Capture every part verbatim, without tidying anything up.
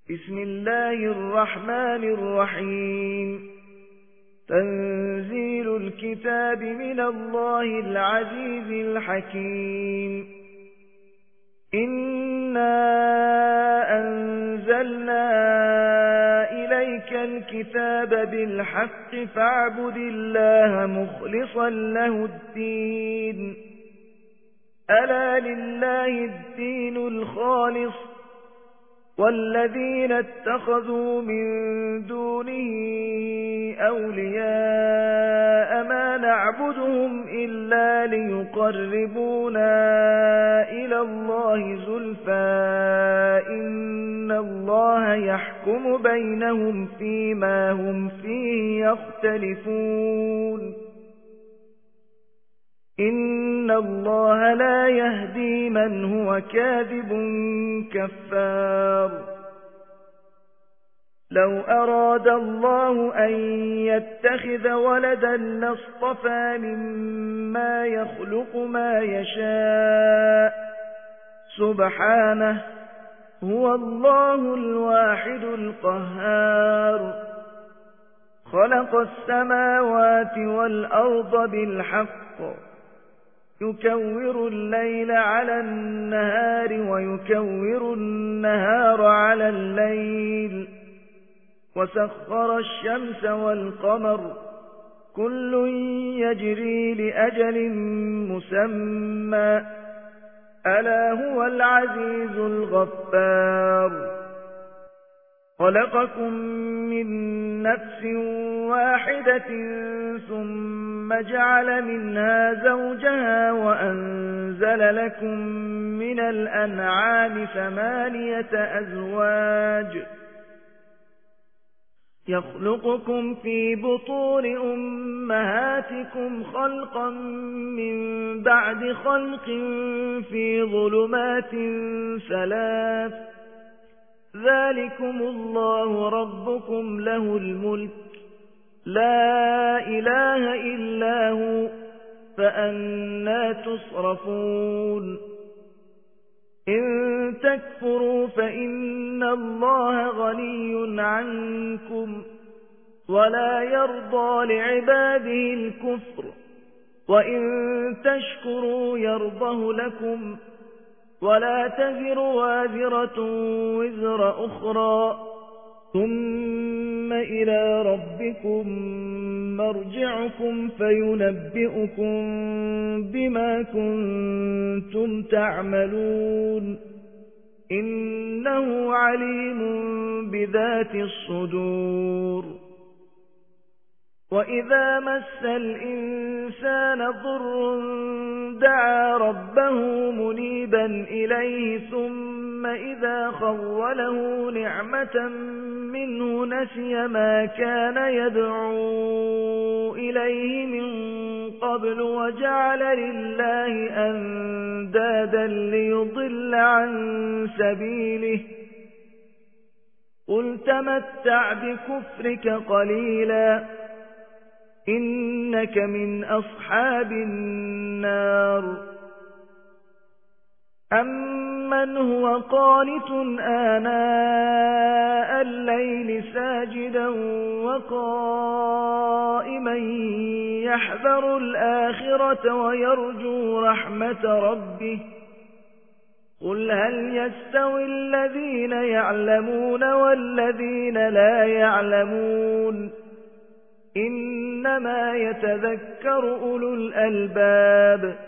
بسم الله الرحمن الرحيم تنزيل الكتاب من الله العزيز الحكيم إنا أنزلنا إليك الكتاب بالحق فاعبد الله مخلصا له الدين ألا لله الدين الخالص والذين اتخذوا من دونه أولياء ما نعبدهم إلا ليقربونا إلى الله زلفى إن الله يحكم بينهم فيما هم فيه يختلفون إن الله لا يهدي من هو كاذب كفار لو أراد الله أن يتخذ ولدا لاصطفى مما يخلق ما يشاء سبحانه هو الله الواحد القهار خلق السماوات والأرض بالحق يكور الليل على النهار ويكور النهار على الليل وسخر الشمس والقمر كل يجري لأجل مسمى ألا هو العزيز الغفار خلقكم من نفس واحدة ثم جعل منها زوجها وأنزل لكم من الأنعام ثمانية أزواج يخلقكم في بطون أمهاتكم خلقا من بعد خلق في ظلمات ثلاث ذلكم الله ربكم له الملك لا إله إلا هو فأنى تصرفون إن تكفروا فإن الله غني عنكم ولا يرضى لعباده الكفر وإن تشكروا يرضه لكم ولا تزر وازرة وزر أخرى ثم إلى ربكم مرجعكم فينبئكم بما كنتم تعملون إنه عليم بذات الصدور وإذا مس الإنسان ضر دعا ربه منيبا إليه ثم إذا خوله نعمة منه نسي ما كان يدعو إليه من قبل وجعل لله أندادا ليضل عن سبيله قل تمتع بكفرك قليلا إنك من أصحاب النار أمن هو قانت آناء الليل ساجدا وقائما يحذر الآخرة ويرجو رحمة ربه قل هل يستوي الذين يعلمون والذين لا يعلمون إنما يتذكر أولو الألباب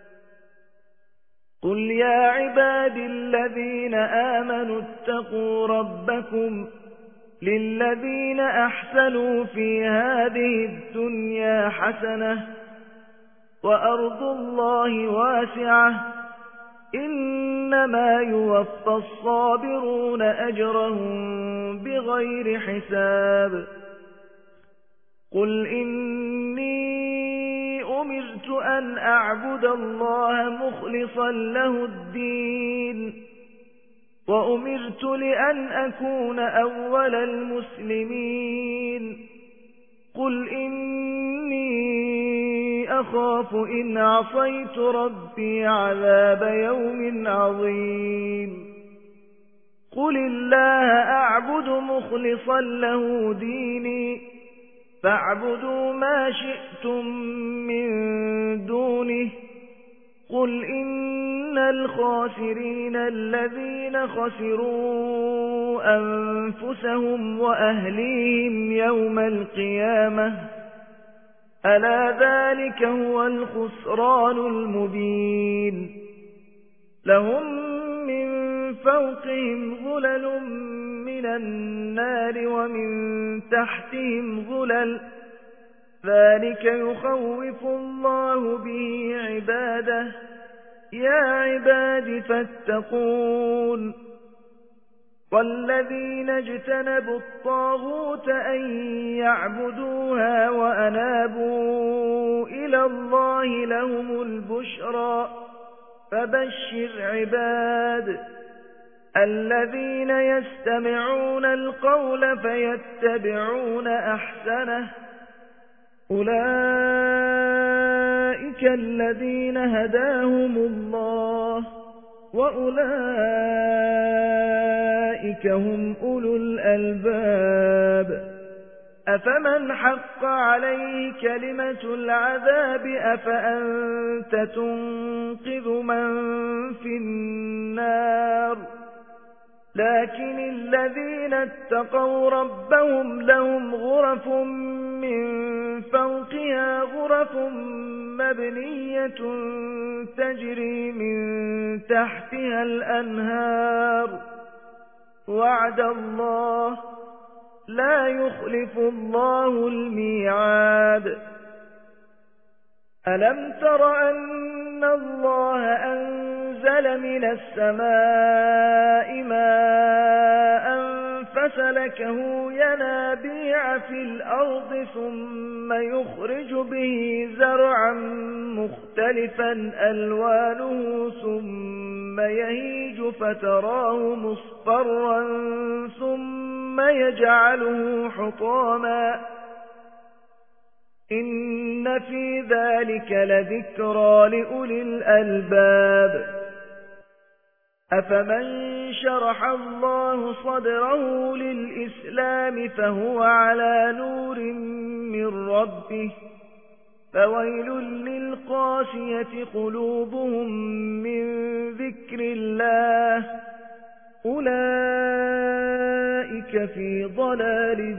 قل يا عباد الذين آمنوا اتقوا ربكم للذين أحسنوا في هذه الدنيا حسنة وأرض الله واسعة إنما يوفى الصابرون أجرهم بغير حساب قل إني أمرت أن أعبد الله مخلصا له الدين وأمرت لأن أكون أول المسلمين قل إني أخاف إن عصيت ربي عذاب يوم عظيم قل الله أعبد مخلصا له ديني فاعبدوا ما شئتم من دونه قل إن الخاسرين الذين خسروا أنفسهم وأهليهم يوم القيامة ألا ذلك هو الخسران المبين لهم من فوقهم ظلل من النار ومن تحتهم ظلل ذلك يخوف الله به عباده يا عباد فاتقون والذين اجتنبوا الطاغوت أن يعبدوها وأنابوا إلى الله لهم البشرى فبشر عباد الذين يستمعون القول فيتبعون أحسنه أولئك الذين هداهم الله وأولئك هم أولو الألباب أفمن حق عليه كلمة العذاب أفأنت تنقذ من في النار لكن الذين اتقوا ربهم لهم غرف من فوقها غرف مبنية تجري من تحتها الأنهار وعد الله لا يخلف الله الميعاد ألم تر أن الله أنزل من السماء ماء فسلكه ينابيع في الأرض ثم يخرج به زرعا مختلفا ألوانه ثم يهيج فتراه مصفرا ثم يجعله حطاما إن في ذلك لذكرى لأولي الألباب أفمن شرح الله صدره للإسلام فهو على نور من ربه فويل للقاسية قلوبهم من ذكر الله أولئك في ضلال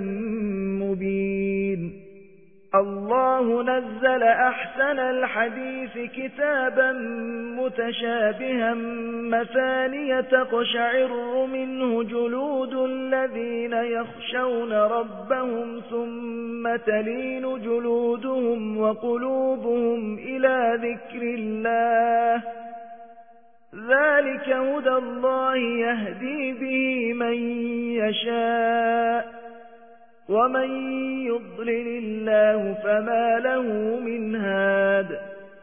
مبين الله نزل أحسن الحديث كتابا متشابها مثانية تقشعر منه جلود الذين يخشون ربهم ثم تلين جلودهم وقلوبهم إلى ذكر الله ذلك هدى الله يهدي به من يشاء ومن يضلل الله فما له من هاد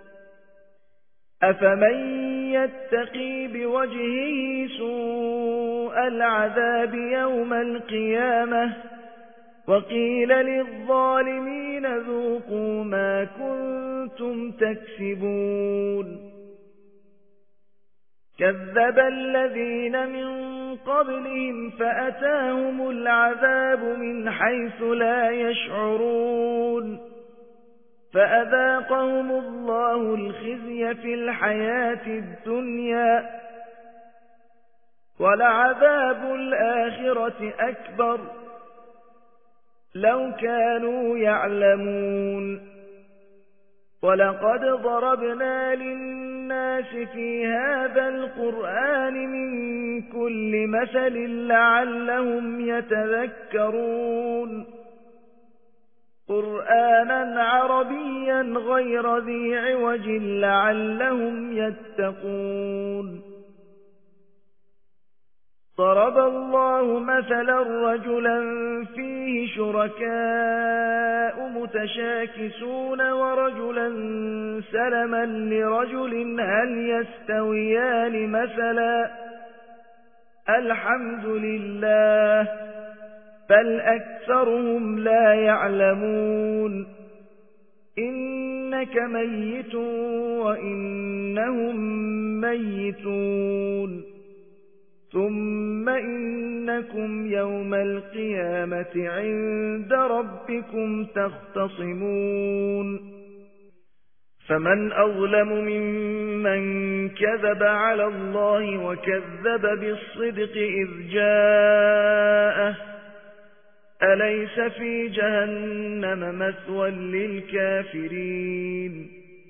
أفمن يتقي بوجهه سوء العذاب يوم القيامة وقيل للظالمين ذوقوا ما كنتم تكسبون كذب الذين من قبلهم فأتاهم العذاب من حيث لا يشعرون فأذاقهم الله الخزي في الحياة الدنيا ولعذاب الآخرة أكبر لو كانوا يعلمون ولقد ضربنا للناس في هذا القرآن من كل مثل لعلهم يتذكرون قرآنا عربيا غير ذي عوج لعلهم يتقون ضرب الله مثلا رجلا فيه شركاء متشاكسون ورجلا سلما لرجل هل يستويان مثلا الحمد لله بل أكثرهم لا يعلمون إنك ميت وإنهم ميتون ثم إنكم يوم القيامة عند ربكم تختصمون فمن أظلم ممن كذب على الله وكذب بالصدق إذ جاءه أليس في جهنم مثوى للكافرين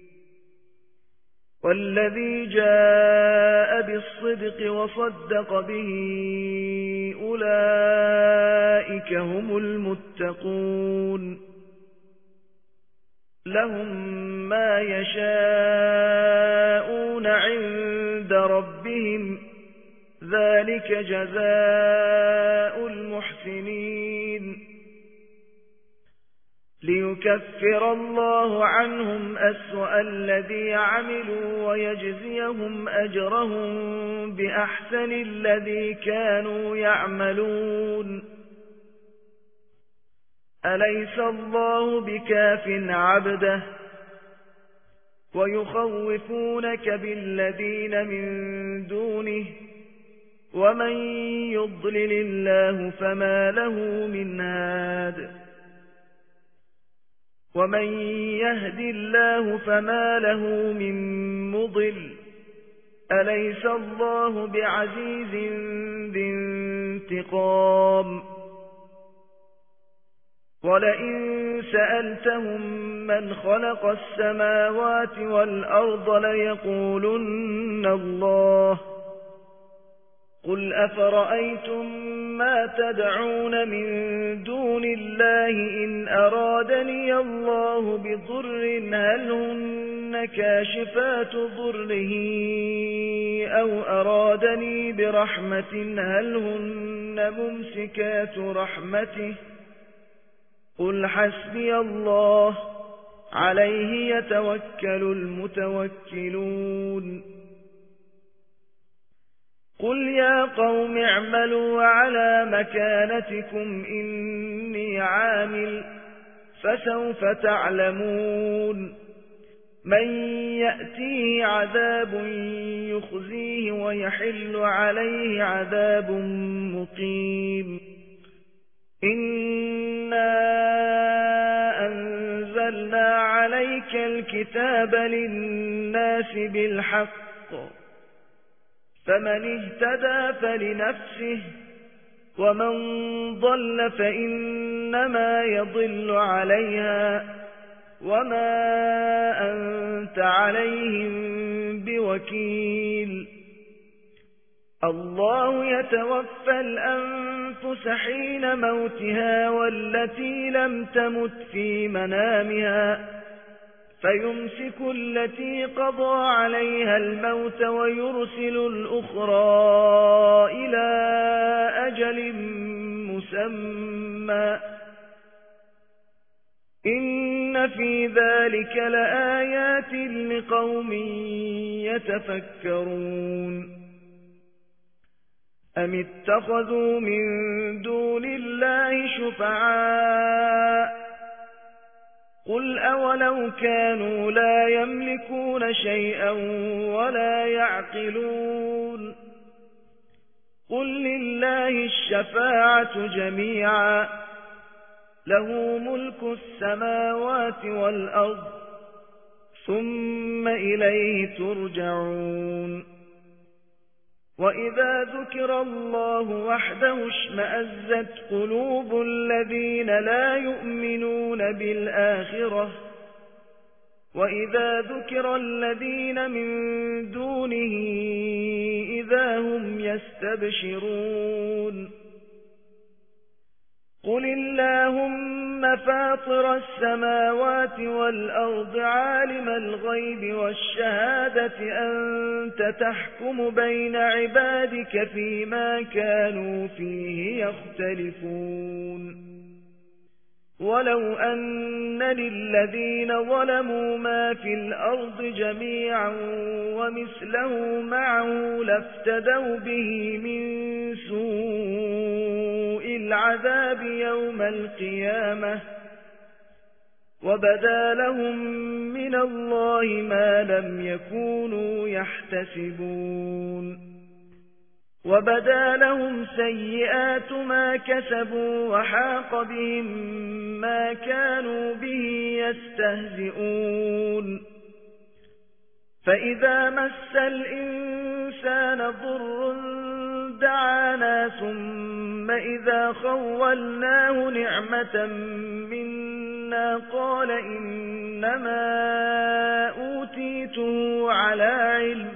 والذي جاء بالصدق وصدق به أولئك هم المتقون لهم ما يشاءون عند ربهم ذلك جزاء المحسنين ليكفر الله عنهم أسوأ الذي عملوا ويجزيهم أجرهم بأحسن الذي كانوا يعملون أليس الله بكاف عبده ويخوفونك بالذين من دونه ومن يضلل الله فما له من هاد ومن يهد الله فما له من مضل أليس الله بعزيز ذي انتقام ولئن سألتهم من خلق السماوات والأرض ليقولن الله قل أفرأيتم ما تدعون من دون الله إن أرادني الله بضر هل هن كاشفات ضره أو أرادني برحمة هل هن ممسكات رحمته قل حسبي الله عليه يتوكل المتوكلون قل يا قوم اعملوا على مكانتكم إني عامل فسوف تعلمون من يأتيه عذاب يخزيه ويحل عليه عذاب مقيم إنا أنزلنا عليك الكتاب للناس بالحق فمن اهتدى فلنفسه ومن ضل فإنما يضل عليها وما أنت عليهم بوكيل الله يتوفى الأنفس حين موتها والتي لم تمت في منامها فيمسك التي قضى عليها الموت ويرسل الأخرى إلى أجل مسمى إن في ذلك لآيات لقوم يتفكرون أم اتخذوا من دون الله شفعاء قل أولو كانوا لا يملكون شيئا ولا يعقلون قل لله الشفاعة جميعا له ملك السماوات والأرض ثم إليه ترجعون وإذا ذكر الله وحده اشمأزت قلوب الذين لا يؤمنون بالآخرة وإذا ذكر الذين من دونه إذا هم يستبشرون قل اللهم فاطر السماوات والأرض عالم الغيب والشهادة أنت تحكم بين عبادك فيما كانوا فيه يختلفون ولو أن للذين ظلموا ما في الأرض جميعا ومثله معه لافتدوا به من سوء العذاب يوم القيامة وبدا لهم من الله ما لم يكونوا يحتسبون وبدا لهم سيئات ما كسبوا وحاق بهم ما كانوا به يستهزئون فإذا مس الإنسان ضر دعانا ثم إذا خولناه نعمة منا قال إنما أوتيته على علم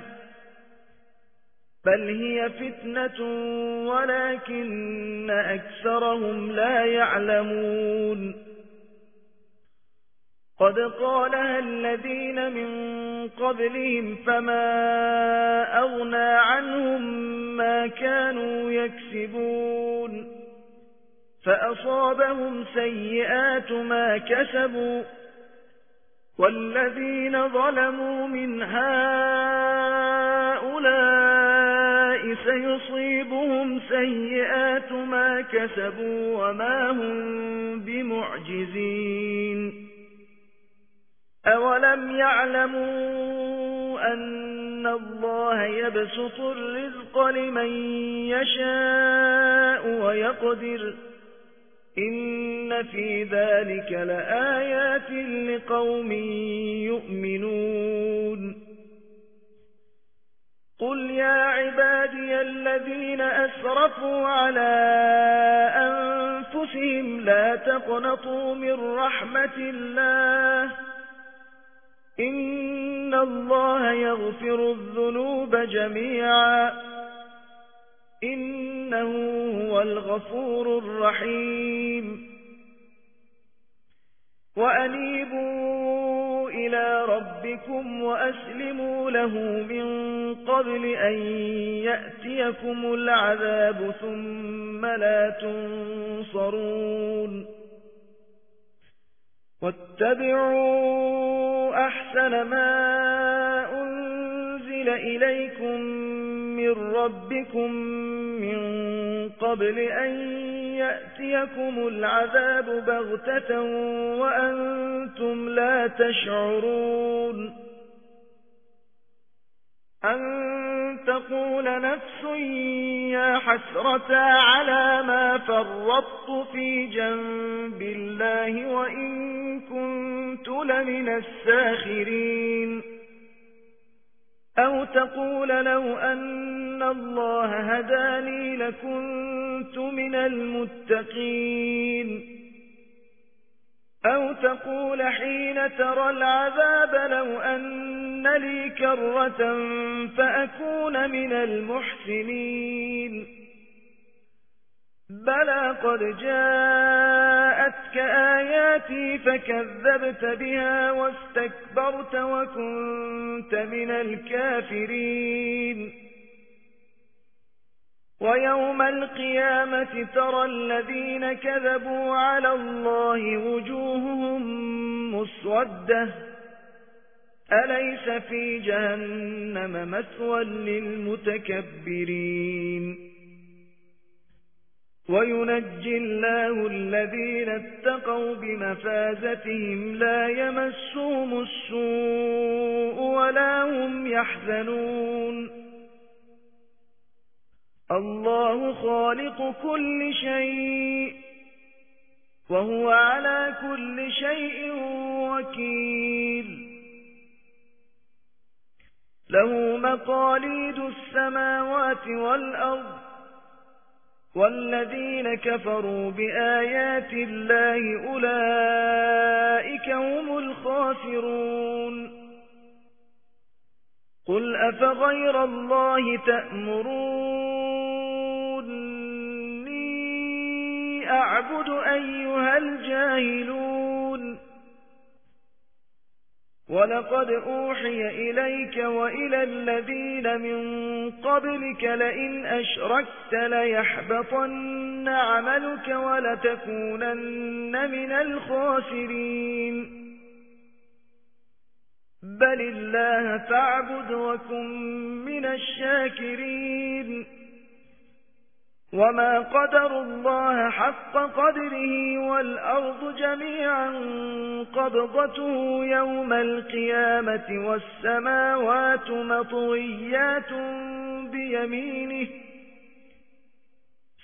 بل هي فتنة ولكن أكثرهم لا يعلمون قد قالها الذين من قبلهم فما أغنى عنهم ما كانوا يكسبون فأصابهم سيئات ما كسبوا والذين ظلموا من هؤلاء سيصيبهم سيئات ما كسبوا وما هم بمعجزين أولم يعلموا أن الله يبسط الرزق لمن يشاء ويقدر إن في ذلك لآيات لقوم يؤمنون قل يا عبادي الذين أسرفوا على أنفسهم لا تقنطوا من رحمة الله إن الله يغفر الذنوب جميعا إنه هو الغفور الرحيم وأنيبوا إلى ربكم وأسلموا له من قبل أن يأتيكم العذاب ثم لا تنصرون واتبعوا أحسن ما أنزل إليكم من ربكم من قبل أن يأتيكم العذاب بغتة وأنتم لا تشعرون أن تقول نفس يا حسرة على ما فرطت في جنب الله وإن كنت لمن الساخرين أو تقول لو أن الله هداني لكنت من المتقين أو تقول حين ترى العذاب لو أن لي كرة فأكون من المحسنين بلى قد جاءتك آياتي فكذبت بها واستكبرت وكنت من الكافرين ويوم القيامة ترى الذين كذبوا على الله وجوههم مسودة أليس في جهنم مثوى للمتكبرين وينجي الله الذين اتقوا بمفازتهم لا يمسهم السوء ولا هم يحزنون الله خالق كل شيء وهو على كل شيء وكيل له مقاليد السماوات والأرض والذين كفروا بآيات الله أولئك هم الخاسرون قل أفغير الله تأمروني أعبد أيها الجاهلون ولقد أوحي إليك وإلى الذين من قبلك لئن أشركت ليحبطن عملك ولتكونن من الخاسرين بل الله فاعبد وكن من الشاكرين وما قدر الله حق قدره والأرض جميعا قبضته يوم القيامة والسماوات مطويات بيمينه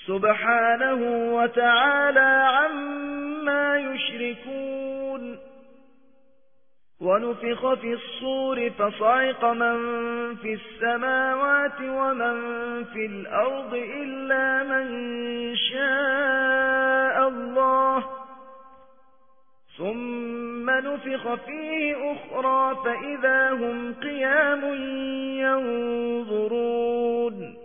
سبحانه وتعالى عما يشركون. ونفخ في الصور فصعق من في السماوات ومن في الأرض إلا من شاء الله، ثم نفخ فيه أخرى فإذا هم قيام ينظرون.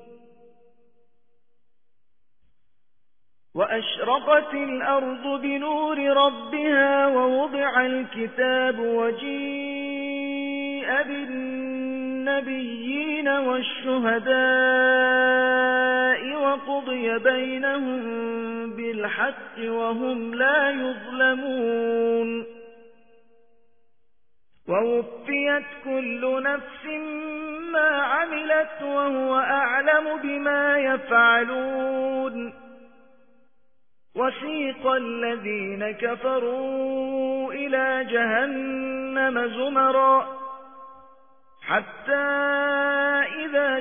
وأشرقت الأرض بنور ربها ووضع الكتاب وجيء بالنبيين والشهداء وقضي بينهم بالحق وهم لا يظلمون. ووفيت كل نفس ما عملت وهو أعلم بما يفعلون. وسيق الذين كفروا إلى جهنم زمرا حتى إذا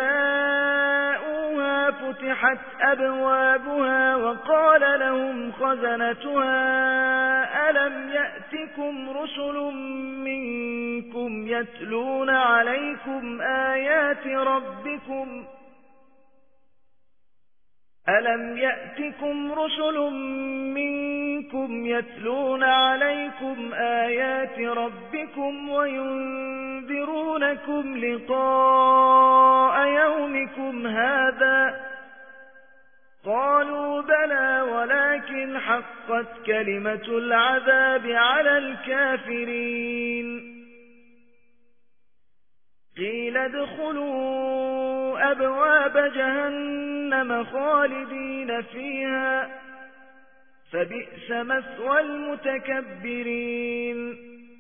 جاءوها فتحت أبوابها وقال لهم خزنتها ألم يأتكم رسل منكم يتلون عليكم آيات ربكم ألم يأتكم رسل منكم يتلون عليكم آيات ربكم وينذرونكم لقاء يومكم هذا؟ قالوا بلى ولكن حقت كلمة العذاب على الكافرين. قيل ادخلوا أبواب جهنم خالدين فيها فبئس مثوى المتكبرين.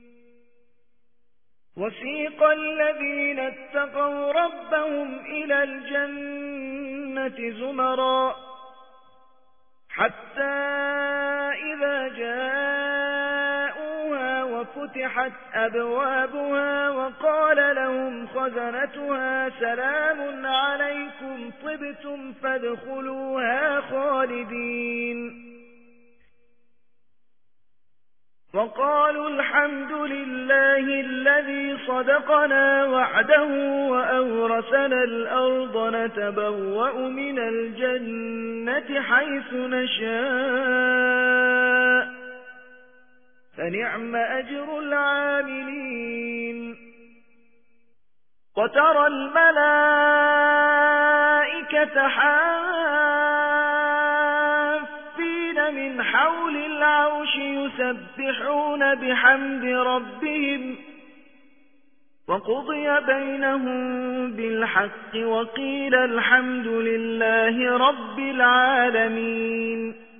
وسيق الذين اتقوا ربهم إلى الجنة زمرا حتى إذا جاءوها وفتحت أبوابها وقال لهم خزنتها سلام عليكم طبتم فادخلوها خالدين. وقالوا الحمد لله الذي صدقنا وعده وأورثنا الأرض نتبوأ من الجنة حيث نشاء فنعم أجر العاملين. وترى الملائكة حافين من حول العرش يسبحون بحمد ربهم وقضي بينهم بالحق وقيل الحمد لله رب العالمين.